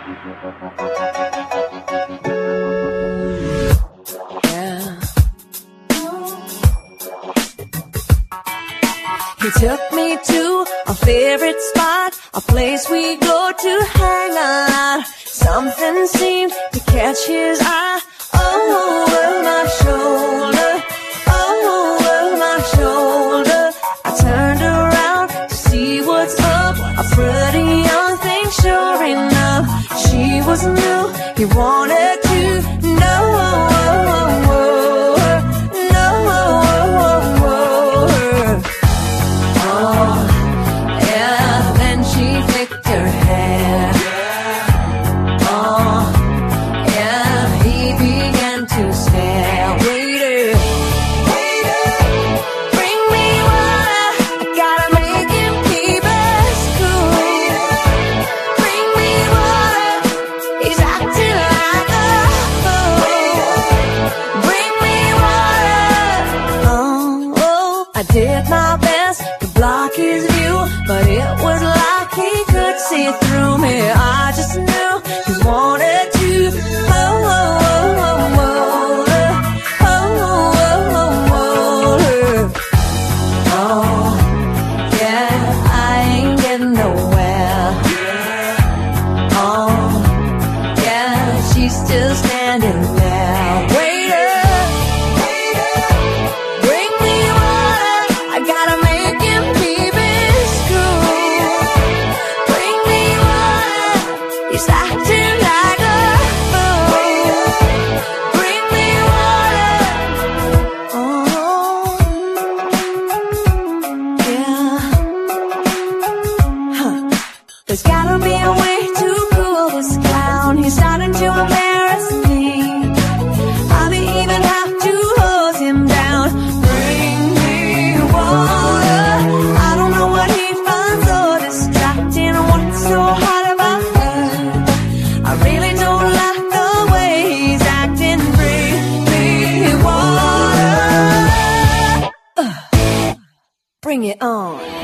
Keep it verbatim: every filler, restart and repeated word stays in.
Yeah. He took me to a favorite spot, a place we go to hang out. Something seemed to catch his eye. Oh, over my shoulder, oh, over my shoulder. I turned around to see what's up. A pretty young thing, sure enough. She was new, he wanted to know. Did my best to block his view, but it was like he could see through me. I just knew he wanted to. Oh, oh, oh, oh, oh, oh, oh, oh, oh, yeah, I ain't getting nowhere. Oh, yeah, she's still standing there, waiting. He's acting like a fool. Bring me water. Oh, yeah. Huh. There's gotta be a way to cool this clown. He's starting to embarrass me. I may even have to hose him down. Bring me water. I don't know what he finds so distracting. What's so hard about I really don't like the way he's acting. Bring me water. uh, Bring it on.